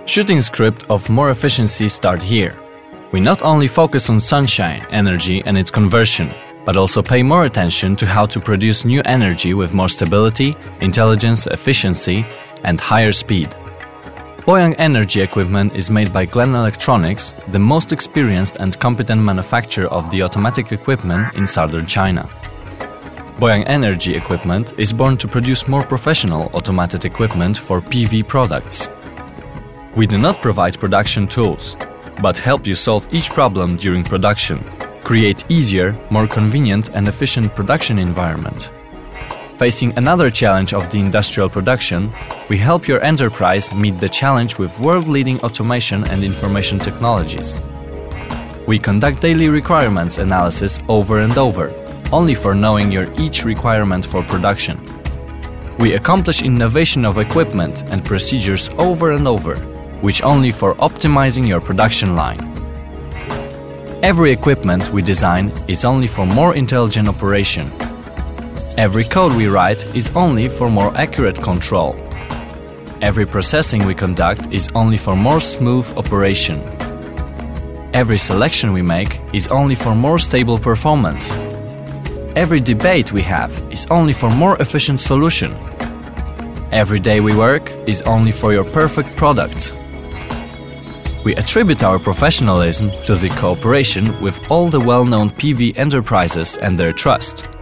Shooting script of more efficiency start here. We not only focus on sunshine, energy and its conversion, but also pay more attention to how to produce new energy with more stability, intelligence, efficiency and higher speed. Boyang Energy equipment is made by Glen Electronics, the most experienced and competent manufacturer of the automatic equipment in southern China. Boyang Energy equipment is born to produce more professional automated equipment for PV products. We do not provide production tools, but help you solve each problem during production, create easier, more convenient and efficient production environment. Facing another challenge of the industrial production, we help your enterprise meet the challenge with world-leading automation and information technologies. We conduct daily requirements analysis over and over, only for knowing your each requirement for production. We accomplish innovation of equipment and procedures over and over, which only for optimizing your production line. Every equipment we design is only for more intelligent operation. Every code we write is only for more accurate control. Every processing we conduct is only for more smooth operation. Every selection we make is only for more stable performance. Every debate we have is only for more efficient solution. Every day we work is only for your perfect product. We attribute our professionalism to the cooperation with all the well-known PV enterprises and their trust.